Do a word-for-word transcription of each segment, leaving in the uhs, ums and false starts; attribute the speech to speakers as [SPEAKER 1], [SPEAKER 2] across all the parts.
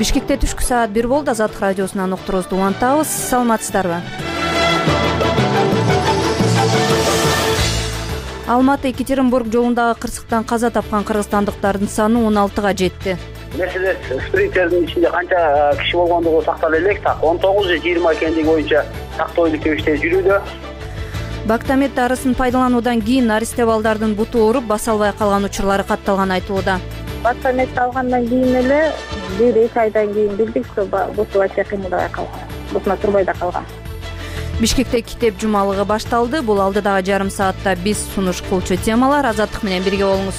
[SPEAKER 1] Бишкекте түшкү саат бир болду. Азаттык радиосунан уктуруубузду улантабыз. Саламатсыздарбы? Алматы Екатеринбург жолундагы кырсыктан каза тапкан кыргызстандыктардын саны он алтыга жетти.
[SPEAKER 2] Мерседес спринтердин ичинде канча киши болгондугу сактала элек, так он тогуз же жыйырма экендиги боюнча тактоо иликтөө иштери жүрүүдө.
[SPEAKER 1] Бактамет дарысын пайдалануудан кийин аристе балдардын буту ооруп, баса албай калган учурлары катталганы айтылууда.
[SPEAKER 3] Бактамет алгандан кийин эле бир эки айдан кийин билдик, буту ача кыймылдабай калган, бутуна турбай да калган.
[SPEAKER 1] Бишкекте китеп жумалыгы башталды. Бул алдыдагы жарым саатта биз сунуш кылчу темалар. Азаттык менен бирге болуңуз.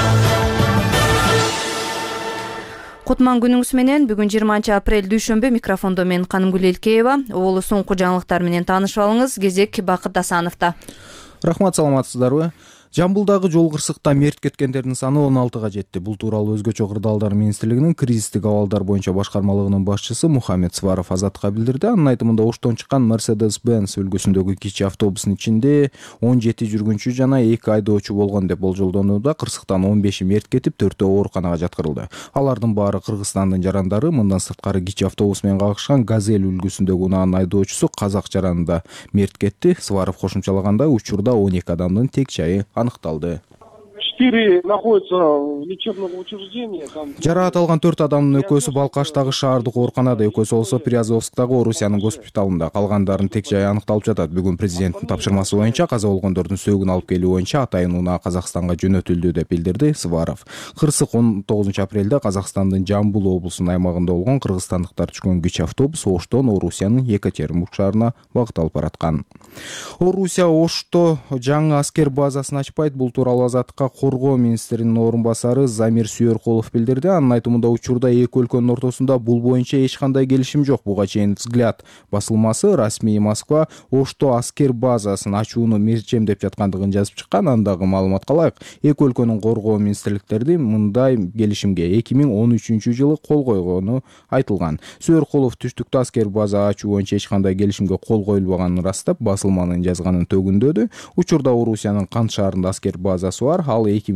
[SPEAKER 1] Кутман күнүңүз менен. Бүгүн жыйырманчы апрель дүйшөмбү. Микрофондо мен Канымгүл Элкеева. Оолу соңку жаңылыктар менен таанышып алыңыз. Кезек Бакыт Асановдо.
[SPEAKER 4] Рахмат, саламатсыздарбы? Жамбылдагы жол кырсыкта мерт кеткендердин саны он алтыга жетти. Бул тууралуу Өзгөчө кырдаалдар министрлигинин кризистик абалдар боюнча башкармалыгынын башчысы Мухаммед Сваров Азаттыкка билдирди. Анын айтымында Оштон чыккан Mercedes-Benz үлгүсүндөгү кичи автобустун ичинде он жети жүргүнчү жана эки айдоочу болгон деп болжолдонууда. Кырсыктан он беши мерт кетип, төртөө ооруканага жаткырылды. Алардын баары Кыргызстандын жарандары. Мындан сырткары кичи автобус менен кагышкан Газель үлгүсүндөгү унаанын айдоочусу казак жаранында мерт кетти. Сваров кошумчалагандай, учурда он эки адамдын тек жайы аныкталды.
[SPEAKER 5] четыре находятся в лечебном учреждении.
[SPEAKER 4] Жараат алган төрт адамдын экөөсү Балкаштагы шаардык ооруканада, экөөсү болсо Приазовскдагы Орусиянын госпиталында. Калгандардын тек жайы аныкталып жатат. Бүгүн президенттин тапшырмасы боюнча каза болгондордун сөөгүн алып келүү боюнча атайын унаа Казакстанга жөнөтүлдү деп билдирди Сваров. Кырсык он тогузунчу апрелде Казакстандын Жамбыл облусунун аймагында болгон кыргызстандыктар түшкөн кичи автобус Оштон Орусиянын Екатеринбург шаарына багыт алып бараткан. Орусия Ошто жаңы аскер базасын ачпайт. Бул тууралуу Азаттыкка Коргоо министринин орун басары Замир Сүйөркулов билдирди. Анын айтымында учурда эки өлкөнүн ортосунда бул боюнча эч кандай келишим жок. Буга чейин Взгляд басылмасы расмий Москва Ошто аскер базасын ачууну мерчемдеп жаткандыгын жазып чыккан. Андагы маалыматка ылайык, эки өлкөнүн коргоо министрликтерди мындай келишимге эки миң он үчүнчү жылы кол койгону айтылган. Сүйөркулов түштүктө аскер база ачуу боюнча эч кандай келишимге кол коюлбаганын ырастап, басылманын жазганын төгүндөдү. Учурда Орусиянын Кант шаарында аскер базасы бар. Ал эки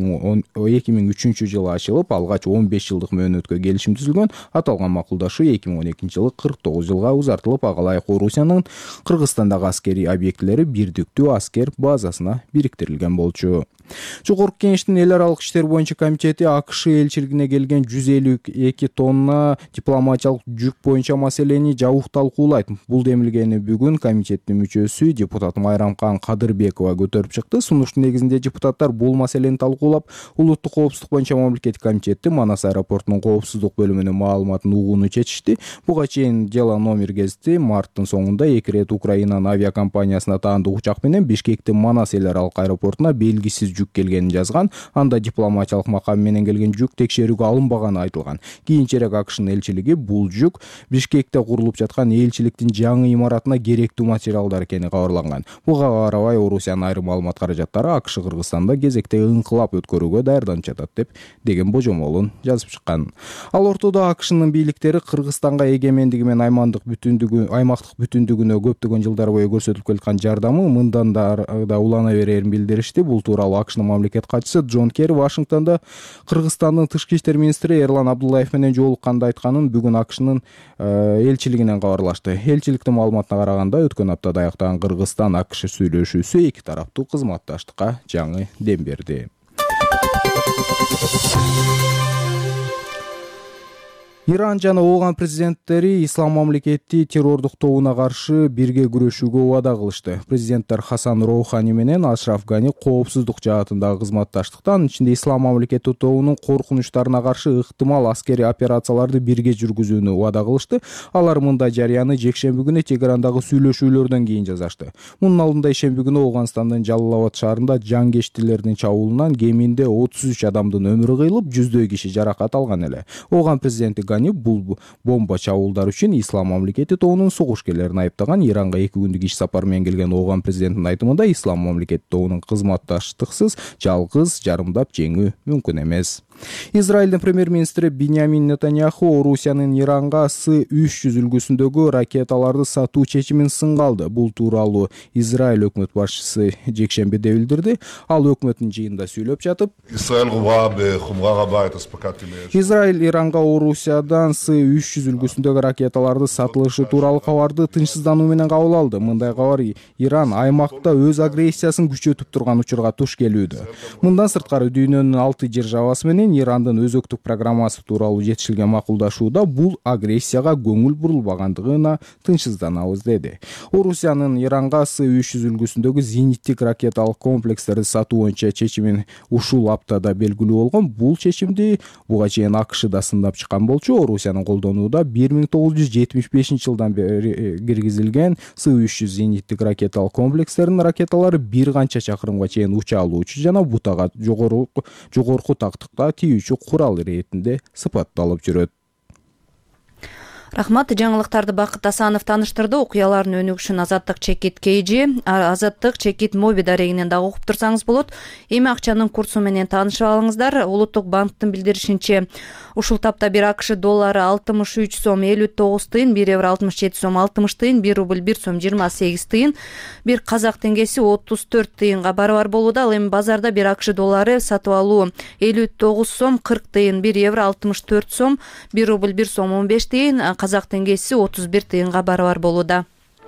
[SPEAKER 4] миң үчүнчү жылы ачылып, алгач он беш жылдык мөөнөткө келишим түзүлгөн. Аталган макулдашуу эки миң он экинчи жылы кырк тогуз жылга узартылып, ага ылайык Орусиянын Кыргызстандагы аскерий объектилери бирдиктүү аскер базасына бириктирилген болчу. Жогорку Кеңештин эл аралык иштер боюнча комитети АКШ элчилигине келген жүз элүү эки тонна дипломатиялык жүк боюнча маселени жабык талкуулайт. Бул демилгени бүгүн комитеттин мүчөсү депутат Майрамкан Кадырбекова көтөрүп чыкты. Сунуштун негизинде депутаттар бул маселени талкуулап, улуттук коопсуздук боюнча мамлекеттик комитети Манас аэропортунун коопсуздук бөлүмүнүн маалыматын угууну чечишти. Буга чейин Дела номер гезити марттын соңунда эки ирет Украинанын авиакомпаниясына таандык учак менен Бишкектин Манас эл аралык аэропортуна белгисиз жүк келгенин жазган. Анда дипломатиялык макам менен келген жүк текшерүүгө алынбаганы айтылган. Кийинчерээк АКШнын элчилиги бул жүк Бишкекте курулуп жаткан элчиликтин жаңы имаратына керектүү материалдар экени кабарланган. Буга карабай Орусиянын айрым маалымат каражаттары АКШ Кыргызстанда кезектеги инкылап өткөрүүгө даярданып жатат деп деген божомолун жазып чыккан. Ал ортодо АКШнын бийликтери Кыргызстанга эгемендиги менен аймандык бүтүндүгү, аймактык бүтүндүгүнө көптөгөн жылдар бою көрсөтүлүп келаткан жардамы мындан да улана берерин билдиришти. Бул тууралуу АКШнын мамлекет катчысы Джон Керри Вашингтондо Кыргызстандын тышкы иштер министри Эрлан Абдуллаев менен жолукканда айтканын бүгүн АКШнын элчилигинен кабарлашты. Элчиликтин маалыматына караганда, өткөн аптада аяктаган Кыргызстан АКШ сүйлөшүүсү эки тараптуу кызматташтыкка жаңы дем берди. Иран жана Ооган президенттери ислам мамлекети террордук тобуна каршы бирге күрөшүүгө убада кылышты. Президенттер Хасан Роухани менен Ашраф Гани коопсуздук жаатындагы кызматташтыктан, ичинде ислам мамлекети тобунун коркунучтарына каршы ыктымал аскерий операцияларды бирге жүргүзүүнү убада кылышты. Алар мындай жарыяны жекшемби күнү Тегерандагы сүйлөшүүлөрдөн кийин жазашты. Мунун алдында ишемби күнү Ооганстандын Жалалабад шаарында жангештилердин чабуулунан кеминде отуз үч адамдын өмүрү кыйылып, жүздөй киши жаракат алган эле. Ооган президенти бул бомба чабуулдар үчүн ислам мамлекети тобунун согушкерлерин айыптаган. Иранга эки күндүк иш сапар менен келген Ооган президентинин айтымында ислам мамлекети тобунун кызматташтыксыз жалгыз жарымдап жеңүү мүмкүн эмес. Израилдин премьер-министри Биньямин Нетаньяху Орусиянын Иранга С үч жүз үлгүсүндөгү ракеталарды сатуу чечимин сынга алды. Бул тууралуу Израиль өкмөт башчысы жекшембиде билдирди. Ал өкмөттүн жыйынында сүйлөп жатып, Израиль Иранга Орусиядан С үч жүз үлгүсүндөгү ракеталарды сатылышы тууралуу кабарды тынчсыздануу менен кабыл алды. Мындай кабар Иран аймакта өз агрессиясын күчөтүп турган учурга туш келүүдө. Мындан сырткары дүйнөнүн алты державасы менен Ирандын өзөктүк программасы тууралуу жетишилген макулдашууда бул агрессияга көңүл бурулбагандыгына тынчсызданабыз деди. Орусиянын Иранга С үч жүз үлгүсүндөгү зениттик ракеталык комплекстерди сатуу боюнча чечимин ушул аптада белгилүү болгон. Бул чечимди буга чейин АКШ да сындап чыккан болчу. Орусиянын колдонууда бир миң тогуз жүз жетимиш бешинчи жылдан бери киргизилген С үч жүз зениттик ракеталык комплекстердин ракеталары бир канча чакырымга чейин уча алуучу жана бутага жогору жогорку тактыкта тийүүчү курал иретинде сыпатталып жүрөт.
[SPEAKER 1] Рахмат. Жаңылыктарды Бакыт Асанов тааныштырды. Окуялардын өнүгүшүн Азаттык Чекит Кейжи, Азаттык Чекит Моби дарегинен дагы окуп турсаңыз болот. Эми акчанын курсу менен таанышып алыңыздар. Улуттук банктын билдиришинче, ушул тапта бир АКШ доллары алтымыш үч сом элүү тогуз тыйын, бир евро алтымыш жети сом алтымыш тыйын, бир рубль бир сом жыйырма сегиз тыйын, бир казак теңгеси отуз төрт тыйынга барабар болууда. Ал эми базарда бир АКШ доллары сатып алуу элүү тогуз сом кырк тыйын, бир евро алтымыш төрт сом, бир рубль бир сом он беш тыйын, казак теңгеси отуз бир тыйынга барабар болууда.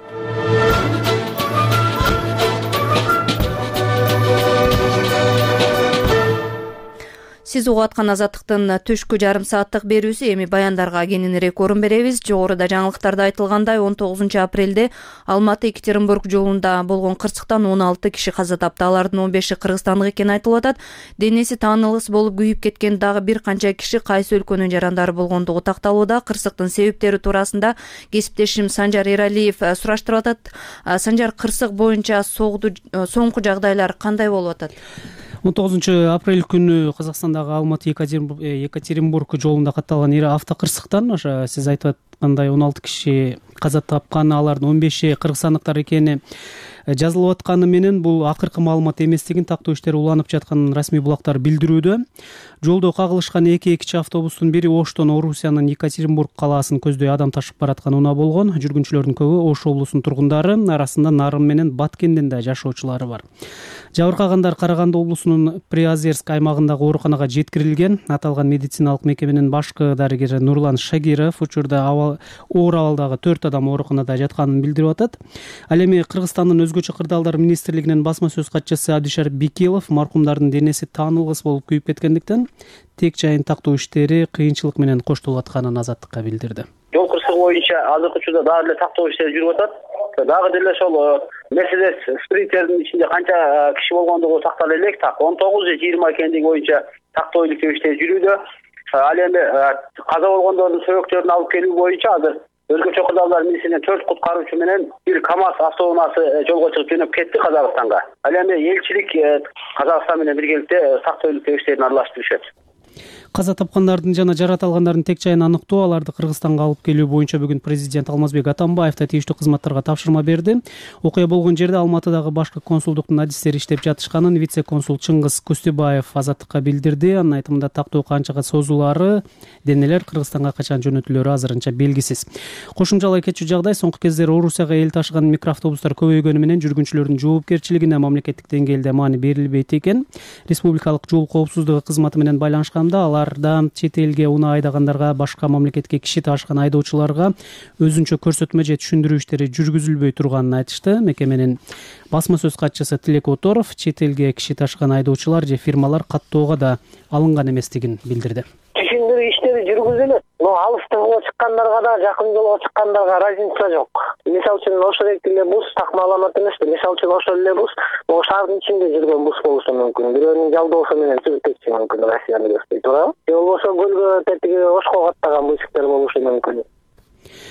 [SPEAKER 1] Сиз угуп аткан Азаттыктын түшкү жарым сааттык берүүсү. Эми баяндарга кененирээк орун беребиз. Жогоруда жаңылыктарда айтылгандай, он тогузунчу апрелде Алматы Екатеринбург жолунда болгон кырсыктан он алты киши каза тапты. Алардын он беши кыргызстандык экени айтылып атат. Денеси таанылгыс болуп күйүп кеткен дагы бир канча киши кайсы өлкөнүн жарандары болгондугу такталууда. Кырсыктын себептери туурасында кесиптешим Санжар Эралиев сураштырып атат. Санжар, кырсык боюнча соңку жагдайлар кандай болуп атат?
[SPEAKER 6] он тогузунчу апрель күнү Казакстандагы Алматы Екатеринбург жолунда катталган ири автокырсыктан ошо сиз айтып аткандай он алты киши каза тапкан, алардын он беши кыргызстандыктар экени жазылып атканы менен бул акыркы маалымат эместигин тактоо иштери уланып жатканын расмий булактар билдирүүдө. Жолдо кагылышкан эки экичи автобустун бири Оштон Орусиянын Екатеринбург калаасын көздөй адам ташып бараткан унаа болгон. Жүргүнчүлөрдүн көбү Ош облусунун тургундары, арасында Нарын менен Баткендин да жашоочулары бар. Жабыркагандар Караганды облусунун Приозерск аймагындагы ооруканага жеткирилген. Аталган медициналык мекеменин башкы дарыгери Нурлан Шагиров учурда оор абалдагы төрт адам ооруканада жатканын билдирип атат. Ал эми Кыргызстандын өзгөчө кырдаалдар министрлигинин басма сөз катчысы Абдишарип Бикилов маркумдардын денеси таанылгыс болуп күйүп кеткендиктен тек жайын тактоо иштери кыйынчылык менен коштолуп атканын Азаттыкка билдирди.
[SPEAKER 2] Жол кырсыгы боюнча азыркы учурда дагы эле тактоо иштери жүрүп атат. Дагы деле ошол Мерседес спринтердин ичинде канча киши болгондугу тактала элек. Так он тогуз же жыйырма экендиги боюнча тактоо иштери жүрүүдө. Ал эми каза болгондордун сөбөктөрүн алып келүү боюнча азыр өзгөчө кырдаалдар министринин төрт куткаруучу менен бир КАМАЗ автоунаасы жолго чыгып жөнөп кетти Казакстанга. Ал эми элчилик Казакстан менен биргеликте тактоо иштерин аралаштырып жүрүшөт.
[SPEAKER 6] Каза тапкандардын жана жарат алгандардын тек жайын аныктоо, аларды Кыргызстанга алып келүү боюнча бүгүн президент Алмазбек Атамбаев да тийиштүү кызматтарга тапшырма берди. Окуя болгон жерде Алматыдагы башкы консулдуктун адистери иштеп жатышканын вице-консул Чыңгыз Кустебаев Азаттыкка билдирди. Анын айтымында тактоо канчага созулаары, денелер Кыргызстанга качан жөнөтүлөрү азырынча белгисиз. Кошумчалай кетчү жагдай, соңку кездери Орусияга эл ташыган микроавтобустар көбөйгөнү менен жүргүнчүлөрдүн жоопкерчилигине мамлекеттик деңгээлде маани берилбейт экен. Республикалык жол коопсуздугу кызматы менен байланышканда алар чет элге унаа айдагандарга, башка мамлекетке киши ташыган айдоочуларга өзүнчө көрсөтмө же түшүндүрүү иштери жүргүзүлбөй турганын айтышты. Мекеменин басма сөз катчысы Тилек Оторов чет элге киши ташыган айдоочулар же фирмалар каттоого да алынган эместигин билдирди.
[SPEAKER 7] Түшүндүрүү иштери жүргүзүлөт. Но алыстан жолго чыккандарга да, жакын жолго чыккандарга разница жок. Мисалы үчүн ошол эле бус такма аламат эмес. Мисалы үчүн ошол эле бус могу шаардын ичинде жүргөн бус болушу мүмкүн. Бирөөнүн жалдоосу менен чыгып кетиши мүмкүн Россияны көздөй туурабы? Же болбосо көлгө тетиги Ошко каттаган бусиктер болушу мүмкүн.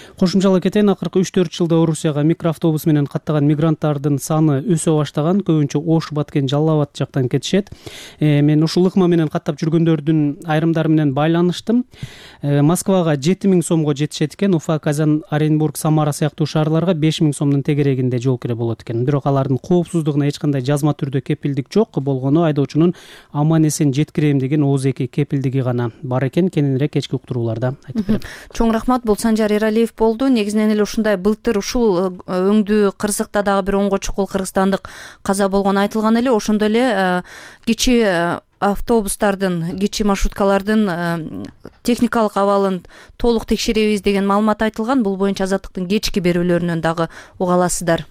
[SPEAKER 6] Кошумчалап кетейин, акыркы үч төрт жылда Орусияга микроавтобус менен каттаган мигранттардын саны өсө баштаган. Көбүнчө Ош, Баткен, Жалал Абад жактан кетишет. Э, мен ушул ыкма менен каттап жүргөндөрдүн айрымдары менен байланыштым. Э, Москвага жети миң сомго жетишет экен. Уфа, Казан, Оренбург, Самара сыяктуу шаарларга беш миң сомдун тегерегинде жол кире болот экен. Бирок алардын коопсуздугуна эч кандай жазма түрдө кепилдик жок. Болгону айдоочунун аман эсен жеткирем деген ооз эки кепилдиги гана бар экен. Кененирээк кечки уктурууларда айтып берем.
[SPEAKER 1] Чоң рахмат. Бул Санжар Эралиев болду. Негизинен эле ушундай былтыр ушул өңдүү Кыргызстыкта дагы бир онго чукул кыргызстандык каза болгону айтылган эле. Ошондой эле кичи автобустардын, кичи маршруткалардын техникалык абалын толук текшеребиз деген маалымат айтылган. Бул боюнча Азаттыктын кечки берүүлөрүнөн дагы уга аласыздар.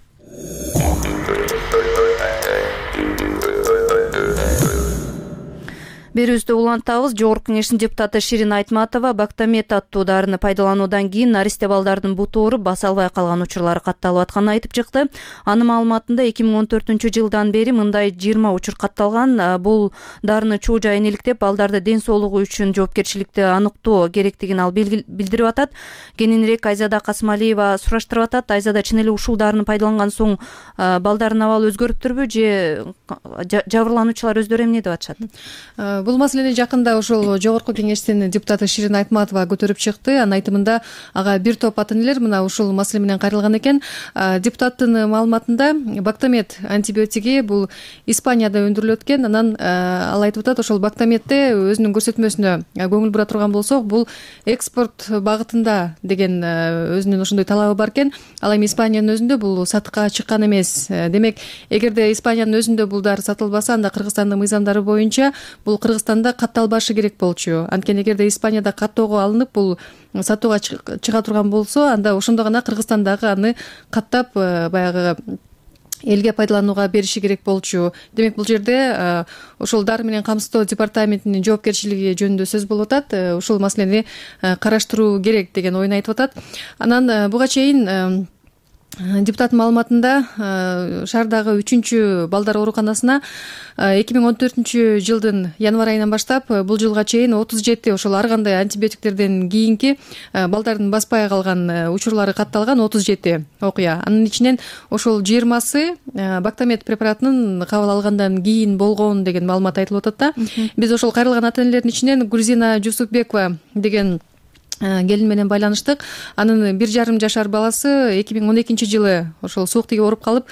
[SPEAKER 1] Берүүбүздү улантабыз. Жогорку Кеңештин депутаты Ширин Айтматова Бактамет аттуу дарыны пайдалануудан кийин наристе балдардын буту ооруп баса албай калган учурлары катталып атканын айтып чыкты. Анын маалыматында эки миң он төртүнчү жылдан бери мындай жыйырма учур катталган. Бул дарыны чуу жайын иликтеп, балдарды ден соолугу үчүн жоопкерчиликти аныктоо керектигин ал билдирип атат. Кененирээк Айзада Касымалиева сураштырып атат. Айзада, чын эле ушул дарыны пайдаланган соң балдардын абалы өзгөрүптүрбү же жабырлануучулар өздөрү эмне деп атышат?
[SPEAKER 8] Бул маселени жакында ошол Жогорку Кеңештин депутаты Ширин Айтматова көтөрүп чыкты. Анын айтымында ага бир топ ата энелер мына ушул маселе менен кайрылган экен. Депутаттын маалыматында Бактамет антибиотиги бул Испанияда өндүрүлөт экен. Анан ал айтып атат, ошол Бактаметте өзүнүн көрсөтмөсүнө көңүл бура турган болсок, бул экспорт багытында деген өзүнүн ошондой талабы бар экен. Ал эми Испаниянын өзүндө бул сатыкка чыккан эмес. Демек, эгерде Испаниянын өзүндө бул дары сатылбаса, анда Кыргызстандын мыйзамдары боюнча бул Кыргызстанда катталбашы керек болчу. Анткени эгерде Испанияда каттоого алынып бул сатууга чыга турган болсо, анда ошондо гана Кыргызстандагы аны каттап баягы элге пайдаланууга бериши керек болчу. Демек, бул жерде ошол дары менен камсыздоо департаментинин жоопкерчилиги жөнүндө сөз болуп атат. Ушул маселени караштыруу керек деген оюн айтып атат. Анан буга чейин депутаттын маалыматында шаардагы үчүнчү балдар ооруканасына эки миң он төртүнчү жылдын январь айынан баштап бул жылга чейин отуз жети ошол ар кандай антибиотиктерден кийинки балдардын баспай калган учурлары катталган отуз жети окуя. Анын ичинен ошол жыйырмасы Бактамет препаратынын кабыл алгандан кийин болгон деген маалымат айтылып атат да. Биз ошол кайрылган ата энелердин ичинен Гүлзина Жусупбекова деген келин менен байланыштык. Анын бир жарым жашар баласы эки миң он экинчи жылы ошол суук тиги ооруп калып,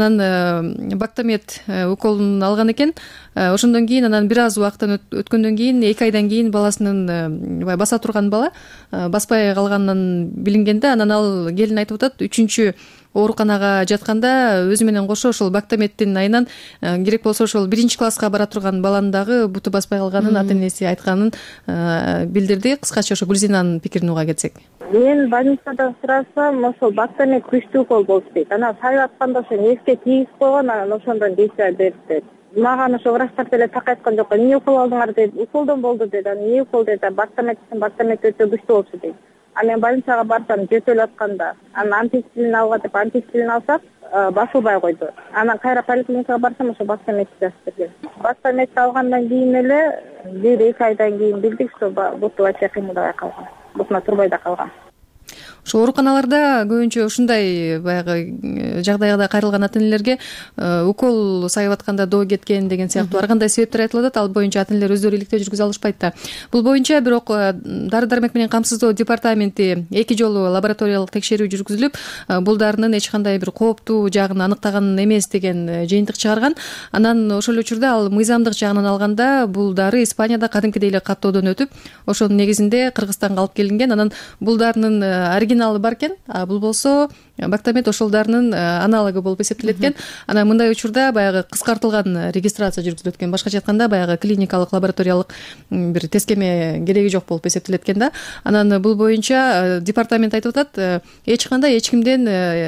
[SPEAKER 8] анан Бактамет уколун алган экен. Ошондон кийин анан бир аз убакыттан өткөндөн кийин, эки айдан кийин баласынын баса турган бала баспай калганынан билинген да. Анан ал келин айтып атат, үчүнчү ооруканага жатканда өзү менен кошо ошол Бактаметтин айынан керек болсо ошол биринчи класска бара турган баланын дагы буту баспай калганын ата энеси айтканын билдирди. Кыскача ошо Гүлзинанын пикирин уга кетсек.
[SPEAKER 3] Мен больницада сурасам, ошол Бактамет күчтүү укол болчу дейт. Анан сайып атканда ошо нервге тийгиз койгон, анан ошондон действия берди дейт. Маган ошо врачтар деле так айткан жок. Эмне укол алдыңар дейт. Уколдон болду дейт. Анан эмне укол дейт. Бактамет Бактамет өтө күчтүү болчу дейт. Анан больницага барсам жөтөлүп атканда, анан антистрин алга деп антистрин алсак, басылбай койду. Анан кайра поликлиникага барсам, ошо Бактамет жазып берген. Бактамет алгандан кийин эле бир эки айдан кийин билдик, что буту ача кыймылдабай калган. Бутуна турбай да калган.
[SPEAKER 8] Ошо ооруканаларда көбүнчө ушундай баягы жагдайга кайрылган ата энелерге укол сайып атканда доо кеткен деген сыяктуу ар кандай себептер айтылып атат. Ал боюнча ата энелер өздөрү иликтөө жүргүзө алышпайт да. Бул боюнча бирок дары дармек менен камсыздоо департаменти эки жолу лабораториялык текшерүү жүргүзүлүп, бул дарынын эч кандай бир кооптуу жагын аныктаган эмес деген жыйынтык чыгарган. Анан ошол учурда ал мыйзамдык жагынан алганда бул дары Испанияда кадимкидей эле каттоодон өтүп, ошонун негизинде Кыргызстанга алып келинген. Анан бул дарынын оригиналы бар экен, а бул болсо Бактамет ошол дарынын аналогу болуп эсептелет экен. Анан мындай учурда баягы кыскартылган регистрация жүргүзүлөт экен. Башкача айтканда баягы клиникалык лабораториялык бир тескеме кереги жок болуп эсептелет экен да. Анан бул боюнча департамент айтып атат, эч кандай эч кимден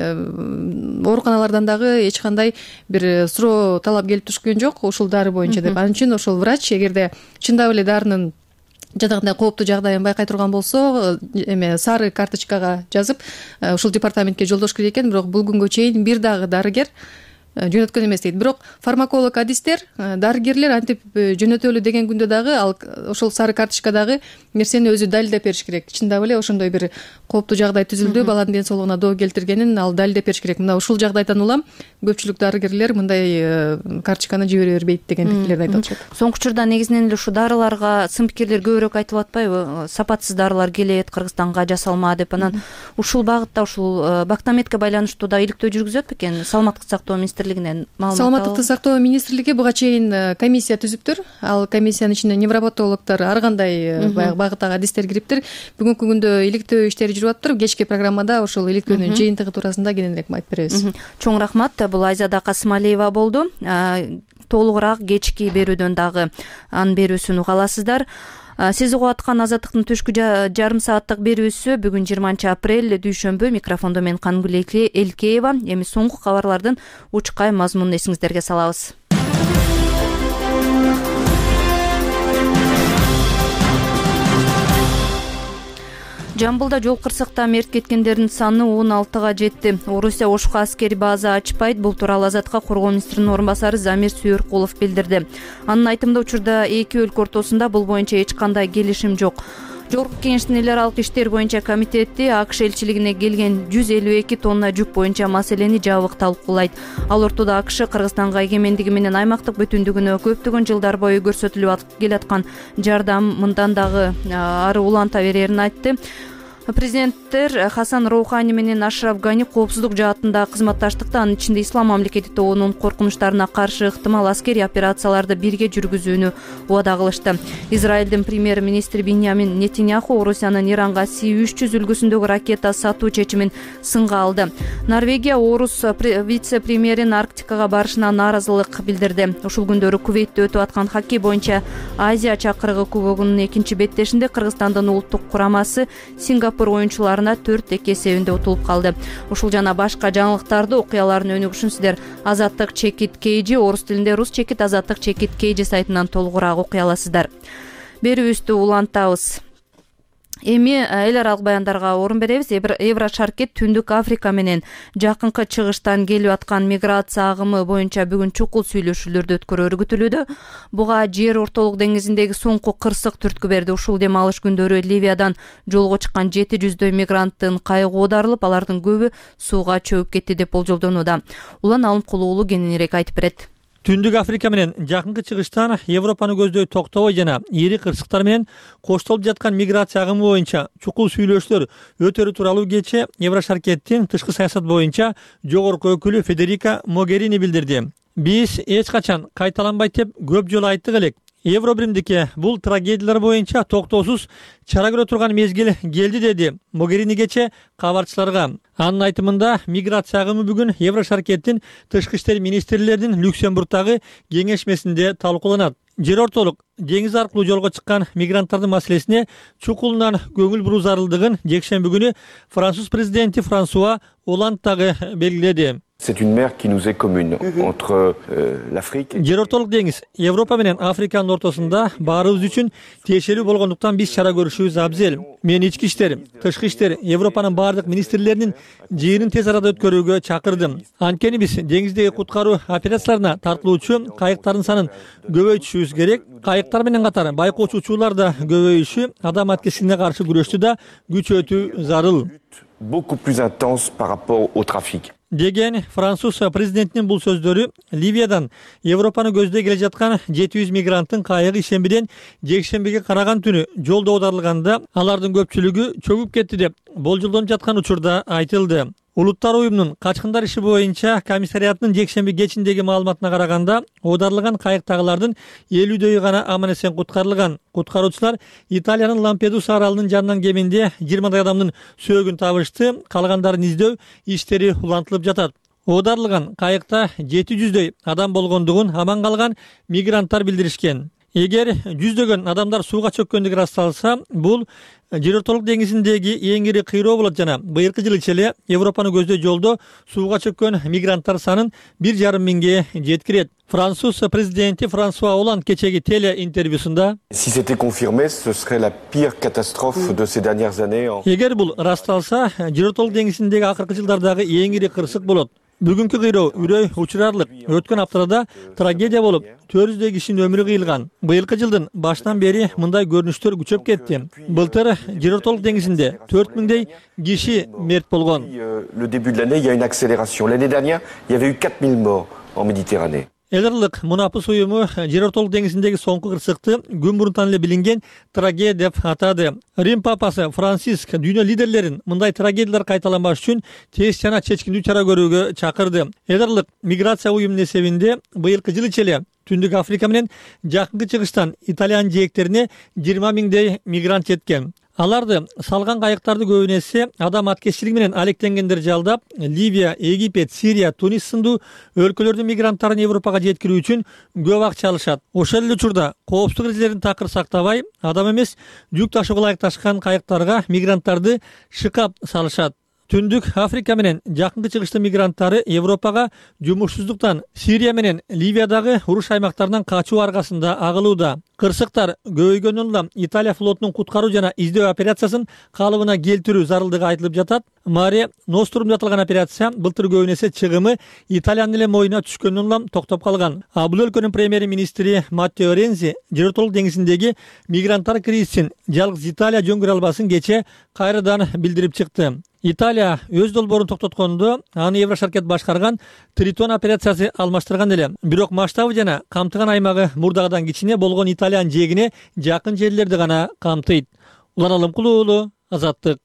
[SPEAKER 8] ооруканалардан дагы эч кандай бир суроо талап келип түшкөн жок ушул дары боюнча деп. Анын үчүн ошол врач эгерде чындап эле дарынын жадагандай кооптуу жагдайын байкай турган болсо, эме сары карточкага жазып ушул департаментке жолдош керек экен. Бирок бул күнгө чейин бир дагы дарыгер жөнөткөн эмес дейт. Бирок фармаколог адистер, дарыгерлер антип жөнөтөлү деген күндө дагы ал ошол сары карточкадагы нерсени өзү далилдеп бериш керек. Чындап эле ошондой бир кооптуу жагдай түзүлдү, баланын ден соолугуна доо келтиргенин ал далилдеп бериш керек. Мына ушул жагдайдан улам көпчүлүк дарыгерлер мындай карточканы жибере бербейт деген пикирлерди айтып атышат.
[SPEAKER 1] Соңку учурда негизинен эле ушу дарыларга сын пикирлер көбүрөөк айтылып атпайбы? Сапатсыз дарылар келет Кыргызстанга, жасалма деп. Анан ушул багытта ушул Бактаметке байланыштуу да иликтөө жүргүзөт бекен? Саламаттык сактоо министрлигинен маалымат.
[SPEAKER 8] Саламаттыкты сактоо министрлиги буга чейин комиссия түзүптүр. Ал комиссиянын ичине невропатологдор, ар кандай баягы багыттагы адистер кириптир. Бүгүнкү күндө иликтөө иштери жүрүп атыптыр. Кечки программада ошол иликтөөнүн жыйынтыгы туурасында кененирээк айтып беребиз. Чоң
[SPEAKER 1] рахмат. Бул Айзада Касымалиева болду. Толугураак кечки берүүдөн дагы анын берүүсүн уга аласыздар. Сиз угуп аткан Азаттыктын түшкү жарым сааттык берүүсү бүгүн жыйырманчы апрель дүйшөмбү. Микрофондо мен Кангүл Элкеева. Эми соңку кабарлардын учкай мазмунун эсиңиздерге салабыз. Жамбылда жол кырсыкта мерт кеткендердин саны он алтыга жетти. Орусия Ошко аскери база ачпайт. Бул тууралуу Азатка коргоо министринин орун басары Замир Сүйөркулов билдирди. Анын айтымында учурда эки өлкө ортосунда бул боюнча эч кандай келишим жок. Жогорку Кеңештин эл аралык иштер боюнча комитети АКШ элчилигине келген жүз элүү эки тонна жүк боюнча маселени жабык талкуулайт. Ал ортодо АКШ Кыргызстанга эгемендиги менен аймактык бүтүндүгүнө көптөгөн жылдар бою көрсөтүлүп келаткан жардамындан дагы ары уланта берерин айтты. Президенттер Хасан Роухани менен Ашраф Гани коопсуздук жаатында кызматташтыкты, анын ичинде Ислам мамлекети тобунун коркунучтарына каршы ыктымал аскерий операцияларды бирге жүргүзүүнү убада кылышты. Израилдин премьер-министри Биньямин Нетиньяху Орусиянын Иранга Си үч жүз үлгүсүндөгү ракета сатуу чечимин сынга алды. Норвегия Орус вице-премьерин Арктикага барышына нааразылык билдирди. Ушул күндөрү Кувейтте өтүп аткан хоккей боюнча Азия чакырыгы кубогунун экинчи беттешинде Кыргызстандын улуттук курамасы Сингапур оюнчуларына төрт эки эсебинде утулуп калды. Ушул жана башка жаңылыктарды, окуялардын өнүгүшүн сиздер Азаттык чекит Кейжи, орус тилинде рус чекит Азаттык чекит Кейжи сайтынан толугураак окуй аласыздар. Берүүбүздү улантабыз. Эми эл аралык баяндарга орун беребиз. Еврошаркет Түндүк Африка менен жакынкы чыгыштан келип аткан миграция агымы боюнча бүгүн чукул сүйлөшүүлөрдү өткөрүүрү күтүлүүдө. Буга Жер ортолук деңизиндеги соңку кырсык түрткү берди. Ушул дем алыш күндөрү Ливиядан жолго чыккан жети жүздөй мигранттын кайыгы оодарылып, алардын көбү сууга чөгүп кетти деп болжолдонууда. Улан Алымкулуулу кененирээк айтып берет.
[SPEAKER 9] Түндүк Африка менен жакынкы чыгыштан Европаны көздөй токтобой жана ири кырсыктар менен коштолуп жаткан миграция агымы боюнча чукул сүйлөшүүлөр өтөрү тууралуу кечээ Еврошаркеттин тышкы саясат боюнча жогорку өкүлү Федерика Могерини билдирди. Биз эч качан кайталанбайт деп көп жолу айттык элек. Евробиримдикке бул трагедиялар боюнча токтоосуз чара көрө турган мезгил келди, деди Могерини кечээ кабарчыларга. Анын айтымында миграция агымы бүгүн Еврошаркеттин тышкы иштер министрлеринин Люксембургдагы кеңешмесинде талкууланат. Жер ортолук деңиз аркылуу жолго чыккан мигранттардын маселесине чукулунан көңүл буруу зарылдыгын жекшемби күнү Француз президенти Франсуа Оланд дагы белгиледи.
[SPEAKER 10] C'est une mer qui nous est commune entre euh, l'Afrique.
[SPEAKER 9] Жер ортолук деңиз Европа менен Африканын ортосунда баарыбыз үчүн тиешелүү болгондуктан биз чара көрүшүбүз абзел. Мен ички иштер, тышкы иштер, Европанын баардык министрлеринин жыйынын тез арада өткөрүүгө чакырдым. Анткени биз деңиздеги куткаруу операцияларына тартылуучу кайыктардын санын көбөйтүшүбүз керек. Кайыктар менен катар байкоочу учуулар да көбөйүшү, адам аткесине каршы күрөштү да күчөтүү зарыл.
[SPEAKER 10] Beaucoup plus intense par rapport au trafic.
[SPEAKER 9] Деген Француз президентинин бул сөздөрү Ливиядан Европаны көздөй келе жаткан жети жүз мигранттын кайыгы ишембиден жекшембиге караган түнү жолдо оодарылганда алардын көпчүлүгү чөгүп кетти деп болжолдонуп жаткан учурда айтылды. Улуттар уюмунун качкындар иши боюнча комиссариятынын жекшемби кечиндеги маалыматына караганда, оодарылган кайыктагылардын элүүдөйү гана аман эсен куткарылган. Куткаруучулар Италиянын Лампедуса аралынын жанынан кеминде жыйырмадай адамдын сөөгүн табышты. Калгандарын издөө иштери улантылып жатат. Оодарылган кайыкта жети жүздөй адам болгондугун аман калган мигранттар билдиришкен. Эгер жүздөгөн адамдар сууга чөккөндүгү ырасталса, бул Жер ортолук деңизиндеги эң ири кыйроо болот жана быйыркы жылы ичеле Европаны көздөй жолдо сууга чөккөн мигранттар санын бир жарым миңге жеткирет. Француз президенти Франсуа Оланд кечеги теле интервьюсунда
[SPEAKER 10] Si c'était confirmé, ce serait la pire catastrophe de ces dernières années.
[SPEAKER 9] Эгер бул ырасталса, Жер ортолук деңизиндеги акыркы жылдардагы эң ири кырсык болот. Бүгүнкү кыйроо үрөй учурарлык. Өткөн аптада трагедия болуп, төрт жүздөй кишинин өмүрү кыйылган. Быйылкы жылдын башынан бери мындай көрүнүштөр күчөп кетти. Былтыр Жерортолук деңизинде төрт миңдей киши мерт болгон.
[SPEAKER 10] Le début de l'année, il y a une accélération. L'année dernière, il y avait eu quatre mille morts en Méditerranée.
[SPEAKER 9] Элерлык мунапыс уюму Жерортолук деңизиндеги соңку кырсыкты күн мурунтан эле билинген трагедия деп атады. Рим папасы Франциск дүйнө лидерлерин мындай трагедиялар кайталанбаш үчүн тез жана чечкиндүү чара көрүүгө чакырды. Элерлык миграция уюмунун эсебинде быйылкы жыл ичи Түндүк Африка менен жакынкы чыгыштан Италиянын жээктерине жыйырма миңдей мигрант жеткен. Аларды салган кайыктарды көбүнесе адам аткезчилиги менен алектенгендер жалдап, Ливия, Египет, Сирия, Тунис сындуу өлкөлөрдүн мигранттарын Европага жеткирүү үчүн көп акча алышат. Ошол эле учурда коопсуздук эрежелерин такыр сактабай, адам эмес жүк ташууга ылайыкташкан кайыктарга мигранттарды шыкап салышат. Түндүк Африка менен жакынкы чыгыштын мигранттары Европага жумушсуздуктан Сирия менен Ливиядагы уруш аймактарынан качуу аргасында агылууда. Кырсыктар көбөйгөндөн улам Италия флотунун куткаруу жана издөө операциясын калыбына келтирүү зарылдыгы айтылып жатат. Маре Нострум деп аталган операция былтыр көбүнесе чыгымы Италиянын эле моюна түшкөндөн улам токтоп калган. А бул өлкөнүн премьер-министри Маттео Рензи Жерортолук деңизиндеги мигранттар кризисин жалгыз Италия жөнгөрө албасын кече кайрадан билдирип чыкты. Италия өз долбоорун токтоткондо аны Еврошаркет башкарган Тритон операциясы алмаштырган эле. Бирок масштабы жана камтыган аймагы мурдагыдан кичине болгон Италиянын жээгине жакын жерлерди гана камтыйт. Улан Алымкулуу уулу, Азаттык.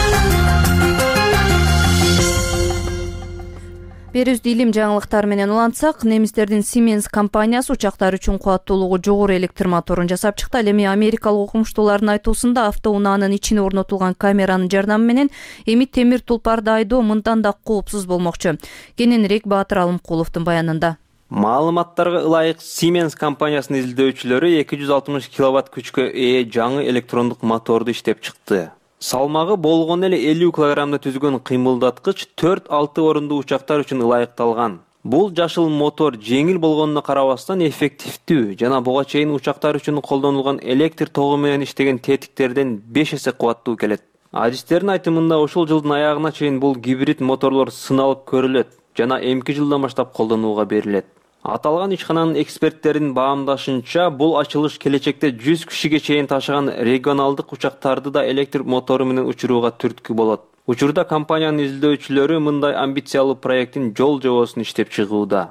[SPEAKER 1] Берүүбүздү илим жаңылыктары менен улантсак, немистердин Siemens компаниясы учактар үчүн кубаттуулугу жогору электр моторун жасап чыкты. Ал эми америкалык окумуштуулардын айтуусунда автоунаанын ичине орнотулган камеранын жардамы менен эми темир тулпарды айдоо мындан да коопсуз болмокчу. Кененирээк Баатыр Алымкуловдун баянында.
[SPEAKER 11] Маалыматтарга ылайык Siemens компаниясынын изилдөөчүлөрү эки жүз алтымыш киловатт күчкө ээ жаңы электрондук моторду иштеп чыкты. Салмагы болгон эле элүү килограммда түзгөн кыймылдаткыч төрт алты орундуу учактар үчүн ылайыкталган. Бул жашыл мотор жеңил болгонуна карабастан эффективдүү жана буга чейин учактар үчүн колдонулган электр тогу менен иштеген тетиктерден беш эсе кубаттуу келет. Адистердин айтымында ушул жылдын аягына чейин бул гибрид моторлор сыналып көрүлөт жана эмки жылдан баштап колдонууга берилет. Аталган ишкананын эксперттеринин баамдашынча, бул ачылыш келечекте жүз кишиге чейин ташыган регионалдык учактарды да электр мотору менен учурууга түрткү болот. Учурда компаниянын изилдөөчүлөрү мындай амбициялуу проекттин жол жобосун иштеп чыгууда.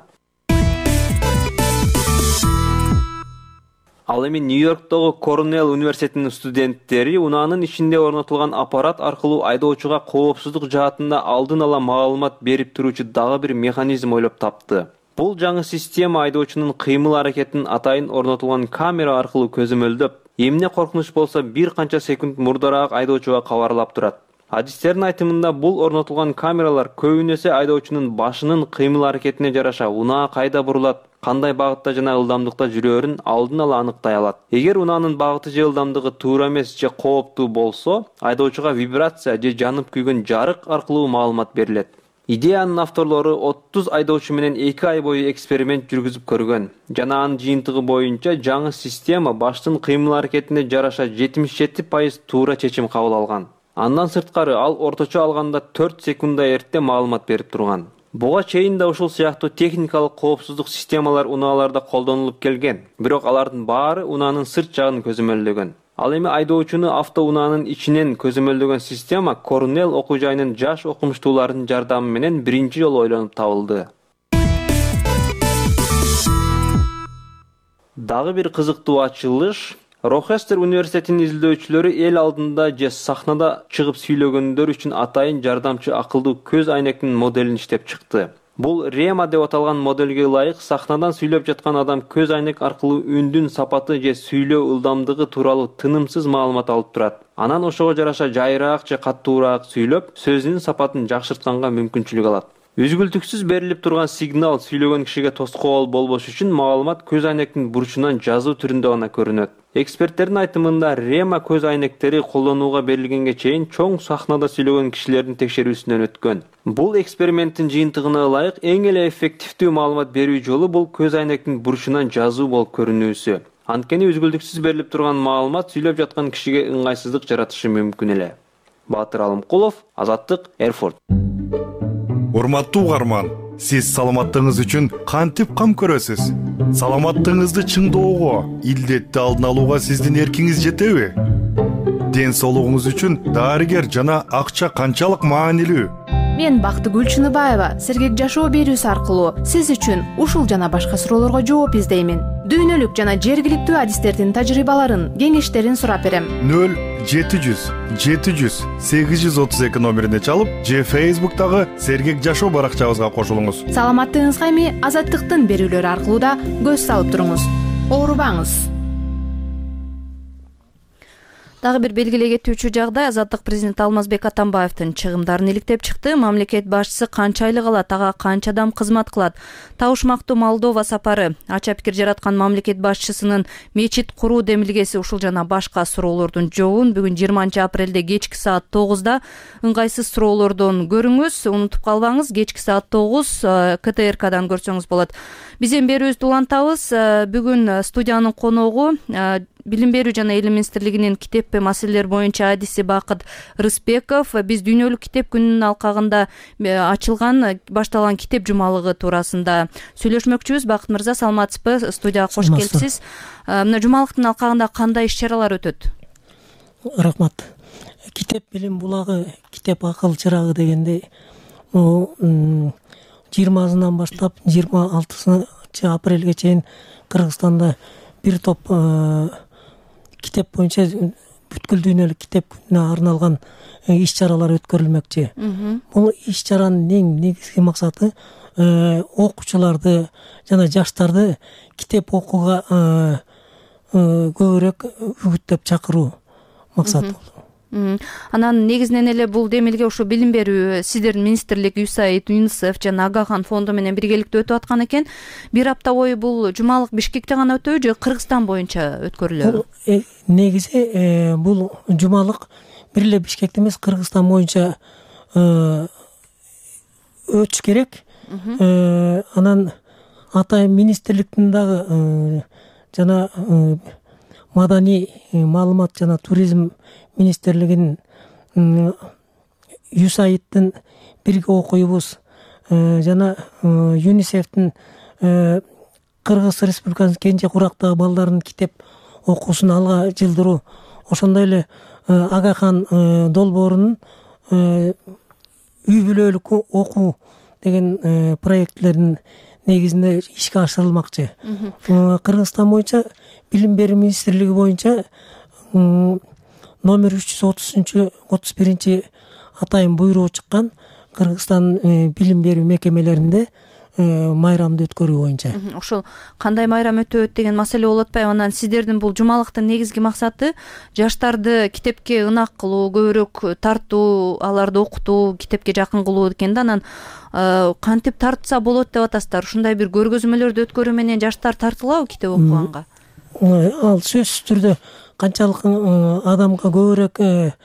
[SPEAKER 11] Ал эми Нью-Йорктогу Корнелл университетинин студенттери унаанын ичинде орнотулган аппарат аркылуу айдоочуга коопсуздук жаатында алдын ала маалымат берип туруучу дагы бир механизм ойлоп тапты. Бул жаңы система айдоочунун кыймыл аракетин атайын орнотулган камера аркылуу көзөмөлдөп, эмне коркунуч болсо бир канча секунд мурдараак айдоочуга кабарлап турат. Адистердин айтымында бул орнотулган камералар көбүнесе айдоочунун башынын кыймыл аракетине жараша унаа кайда бурулат, кандай багытта жана ылдамдыкта жүрөөрүн алдын ала аныктай алат. Эгер унаанын багыты же ылдамдыгы туура эмес же кооптуу болсо, айдоочуга вибрация же жанып күйгөн жарык аркылуу маалымат берилет. Идеянын авторлору отуз айдоочу менен эки ай бою эксперимент жүргүзүп көргөн. Жана анын жыйынтыгы боюнча жаңы система баштын кыймыл аракетине жараша жетимиш жети пайыз туура чечим кабыл алган. Андан сырткары ал орточо алганда төрт секундда эрте маалымат берип турган. Буга чейин да ушул сыяктуу техникалык коопсуздук системалар унааларда колдонулуп келген. Бирок алардын баары унаанын сырт жагын көзөмөлдөгөн. Ал эми айдоочуну автоунаанын ичинен көзөмөлдөгөн система Корнелл окуу жайынын жаш окумуштууларынын жардамы менен биринчи жолу ойлонуп табылды. Дагы бир кызыктуу ачылыш Рохестер университетинин изилдөөчүлөрү эл алдында же сахнада чыгып сүйлөгөндөр үчүн атайын жардамчы акылдуу көз айнектин моделин иштеп чыкты. Бул Рема деп аталган модельге ылайык сахнадан сүйлөп жаткан адам көз айнек аркылуу үндүн сапаты же сүйлөө ылдамдыгы тууралуу тынымсыз маалымат алып турат. Анан ошого жараша жайыраак же каттуураак сүйлөп, сөзүнүн сапатын жакшыртканга мүмкүнчүлүк алат. Үзгүлтүксүз берилип турган сигнал сүйлөгөн кишиге тоскоол болбош үчүн маалымат көз айнектин бурчунан жазуу түрүндө гана көрүнөт. Эксперттердин айтымында Рема көз айнектери колдонууга берилгенге чейин чоң сахнада сүйлөгөн кишилердин текшерүүсүнөн өткөн. Бул эксперименттин жыйынтыгына ылайык эң эле эффективдүү маалымат берүү жолу бул көз айнектин бурчунан жазуу болуп көрүнүүсү. Анткени үзгүлтүксүз берилип турган маалымат сүйлөп жаткан кишиге ыңгайсыздык жаратышы мүмкүн эле. Баатыр Алымкулов, Азаттык, Эрфурт.
[SPEAKER 12] Урматтуу угарман, Сиз саламаттыгыңыз үчүн кантип кам көрөсүз? Саламаттыгыңызды чыңдоого, илдетти алдын алууга сиздин эркиңиз жетеби? Ден соолугуңуз үчүн дарыгер жана акча канчалык маанилүү?
[SPEAKER 13] Мен Бактыгүл Чыныбаева сергек жашоо берүүсү аркылуу сиз үчүн ушул жана башка суроолорго жооп издеймин. Дүйнөлүк жана жергиликтүү адистердин тажрыйбаларын, кеңештерин сурап берем.
[SPEAKER 12] нөл жети жүз жети жүз сегиз жүз отуз эки номерине чалып, же Фейсбуктагы сергек жашоо баракчабызга кошулуңуз.
[SPEAKER 13] Саламаттыгыңызга эми Азаттыктын берүүлөрү аркылуу да көз салып туруңуз. Оорубаңыз.
[SPEAKER 1] Дагы бир белгилей кетүүчү жагдай, Азаттык президент Алмазбек Атамбаевдин чыгымдарын иликтеп чыкты. Мамлекет башчысы канча айлык алат, ага канча адам кызмат кылат? Табышмактуу Молдова сапары, ача пикир жараткан мамлекет башчысынын мечит куруу демилгеси, ушул жана башка суроолордун жообун бүгүн жыйырманчы апрелде кечки саат тогузда ыңгайсыз суроолордон көрүңүз. Унутуп калбаңыз, кечки саат тогуз ка тэ эр кадан көрсөңүз болот. Биз эми берүүбүздү улантабыз. Бүгүн студиянын коногу Билим берүү жана Элим министрлигинин китеп маселелер боюнча адиси Бакыт Рыспеков. Биз дүйнөлүк китеп күнүнүн алкагында ачылган, башталган китеп жумалыгы туурасында сүйлөшмөкчүбүз. Бакыт мырза, саламатсызбы? Студияга кош келипсиз. Мына жумалыктын алкагында кандай иш-чаралар өтөт?
[SPEAKER 14] Рахмат. Китеп билим булагы, китеп акыл чырагы дегендей, жыйырмасынан баштап жыйырма алтынчы апрелге чейин Кыргызстанда бир топ китеп боюнча бүткүл дүйнөлүк китеп күнүнө арналган иш-чаралар өткөрүлмөкчү. Бул иш-чаранын эң негизги максаты окуучуларды жана жаштарды китеп окууга көбүрөөк үгүттөп чакыруу максаты болду.
[SPEAKER 1] Анан негизинен эле бул демилге ушу билим берүү сиздердин министрлик, ю эс эй ай ди, ЮНИСЕФ жана Агахан фонду менен биргеликте өтүп аткан экен. Бир апта бою бул жумалык Бишкекте гана өтөбү же Кыргызстан боюнча өткөрүлөбү?
[SPEAKER 14] Негизи бул жумалык бир эле Бишкекте эмес, Кыргызстан боюнча өтүш керек. Анан атайын министрликтин дагы жана маданий маалымат жана туризм министрлигинин, ю эс эй ай ди'дин бирге окуйбуз жана ЮНИСЕФтин Кыргыз Республикасынын кенже курактагы балдардын китеп окуусун алга жылдыруу, ошондой эле Агахан долбоорунун үй бүлөлүк окуу деген проектлердин негизинде ишке ашырылмакчы. Кыргызстан боюнча билим берүү министрлиги боюнча номер үч жүз отузунчу отуз биринчи атайын буйругу чыккан Кыргызстан билим берүү мекемелеринде майрамды өткөрүү боюнча.
[SPEAKER 1] Ошол кандай майрам өтөт деген маселе болуп атпайбы? Анан сиздердин бул жумалыктын негизги максаты жаштарды китепке ынак кылуу, көбүрөөк тартуу, аларды окутуу, китепке жакын кылуу экен да. Анан кантип тартса болот деп атасыздар? Ушундай бир көргөзмөлөрдү өткөрүү менен жаштар тартылабы китеп окуганга?
[SPEAKER 14] Ал сөзсүз түрдө канчалык адамга көбүрөөк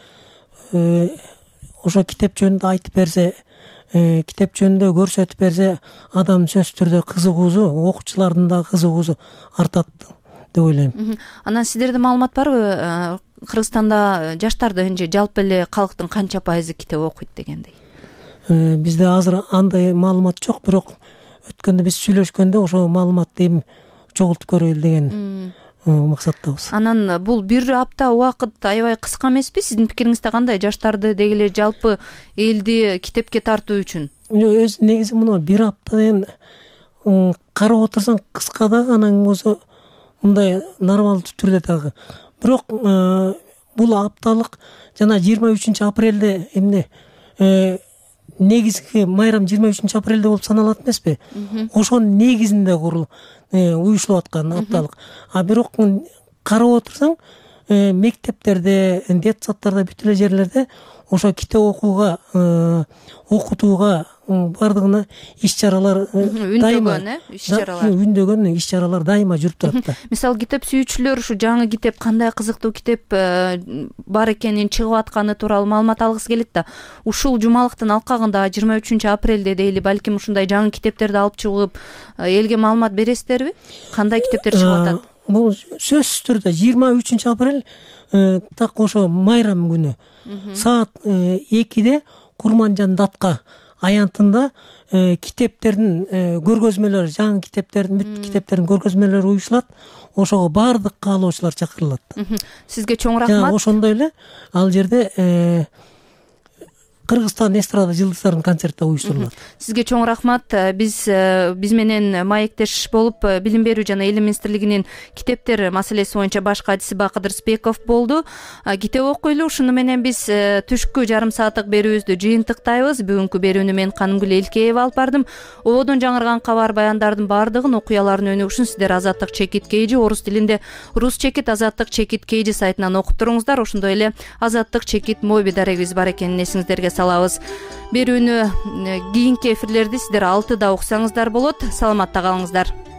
[SPEAKER 14] ошо китеп жөнүндө айтып берсе, китеп жөнүндө көрсөтүп берсе, адам сөзсүз түрдө кызыгуусу, окуучулардын да кызыгуусу артат деп ойлойм.
[SPEAKER 1] Анан сиздерде маалымат барбы? Кыргызстанда жаштардын же жалпы эле калктын канча пайызы китеп окуйт дегендей?
[SPEAKER 14] Бизде азыр андай маалымат жок, бирок өткөндө биз сүйлөшкөндө ошол маалыматты эми чогултуп көрөлү деген максаттабыз.
[SPEAKER 1] Анан бул бир апта убакыт аябай кыска эмеспи? Сиздин пикириңизде кандай? Жаштарды деги эле жалпы элди китепке тартуу үчүн?
[SPEAKER 14] Өз негизи мына бир аптадан карап отурсаң кыска да, анан болсо мындай нормалдуу түрдө дагы. Бирок бул апталык жана жыйырма үчүнчү апрелде эмне негизги майрам жыйырма үчүнчү апрелде болуп саналат эмеспи? Ошонун негизинде курулуп уюштулуп аткан апталык. А бирок карап отурсаң, мектептерде, детсадтарда, бүт эле жерлерде ошо китеп окууга, окутууга бардыгына иш-чаралар дайыма, иш-чаралар, үндөгөн иш-чаралар дайыма жүрүп турат да.
[SPEAKER 1] Мисалы, китеп сүйүүчүлөр ушу жаңы китеп, кандай кызыктуу китеп бар экенин, чыгып атканы тууралуу маалымат алгысы келет да. Ушул жумалыктын алкагында жыйырма үчүнчү апрелде дейли, балким ушундай жаңы китептерди алып чыгып, элге маалымат бересиздерби? Кандай китептер чыгып атат?
[SPEAKER 14] Бул сөзсүз түрдө жыйырма үчүнчү апрель так ошо майрам күнү саат экиде Курманжан датка аянтында китептердин көргөзмөлөрү, жаңы китептердин бүт китептердин көргөзмөлөрү уюшулат. Ошого баардык каалоочулар чакырылат.
[SPEAKER 1] Сизге чоң рахмат.
[SPEAKER 14] Ошондой эле ал жерде Кыргызстан эстрада жылдыздарынын концерти уюштурулат.
[SPEAKER 1] Сизге чоң рахмат. Биз биз менен маектеш болуп Билим берүү жана Элим министрлигинин китептер маселеси боюнча баш катчысы Бакыдыр Спеков болду. Китеп окуйлу. Ушуну менен биз түшкү жарым сааттык берүүбүздү жыйынтыктайбыз. Бүгүнкү берүүнү мен Канымгүл Элкеева алып бардым. Ободон жаңырган кабар баяндардын баардыгын, окуялардын өнүгүшүн сиздер Азаттык чекит кейжи орус тилинде Рус чекит Азаттык чекит кейжи сайтынан окуп туруңуздар. Ошондой эле Азаттык чекит моби дарегибиз бар экенин эсиңиздерге салабыз. Берүүнү кийинки эфирлерди сиздер алтыда уксаңыздар болот. Саламатта калыңыздар.